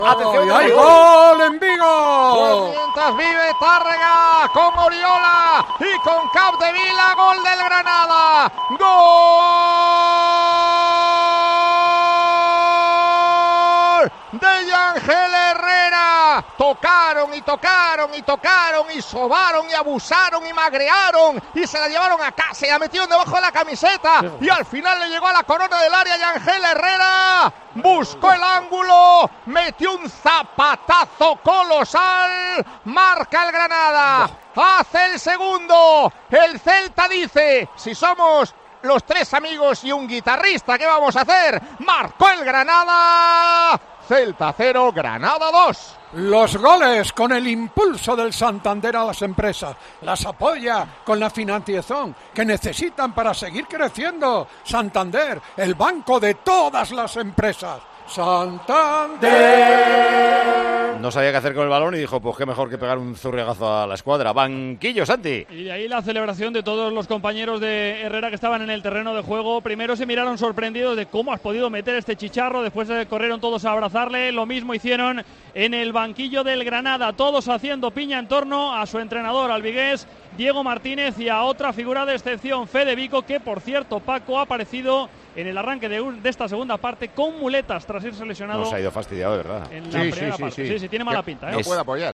Atención, ¡Hay gol en Vigo! Mientras vive Tárrega con Oriola y con Capdevila, gol del Granada. ¡Gol de Yangel Herrera! Tocaron y tocaron y tocaron y sobaron y abusaron y magrearon y se la llevaron a casa y la metieron debajo de la camiseta y al final le llegó a la corona del área Yangel Herrera. Buscó el ángulo, metió un zapatazo colosal, marca el Granada, hace el segundo. El Celta dice: si somos los tres amigos y un guitarrista, ¿qué vamos a hacer? Marcó el Granada. Celta 0, Granada 2. Los goles con el impulso del Santander a las empresas. Las apoya con la financiación que necesitan para seguir creciendo. Santander, el banco de todas las empresas. Santander. No sabía qué hacer con el balón y dijo, pues qué mejor que pegar un zurriagazo a la escuadra. Banquillo, Santi. Y de ahí la celebración de todos los compañeros de Herrera que estaban en el terreno de juego. Primero se miraron sorprendidos de cómo has podido meter este chicharro. Después corrieron todos a abrazarle. Lo mismo hicieron en el banquillo del Granada. Todos haciendo piña en torno a su entrenador, al vigués Diego Martínez, y a otra figura de excepción, Fede Vico, que por cierto, Paco, ha aparecido en el arranque de esta segunda parte con muletas tras irse lesionado. Nos ha ido fastidiado, de verdad. En la primera parte. Sí, tiene mala pinta, ¿eh? No puede apoyar.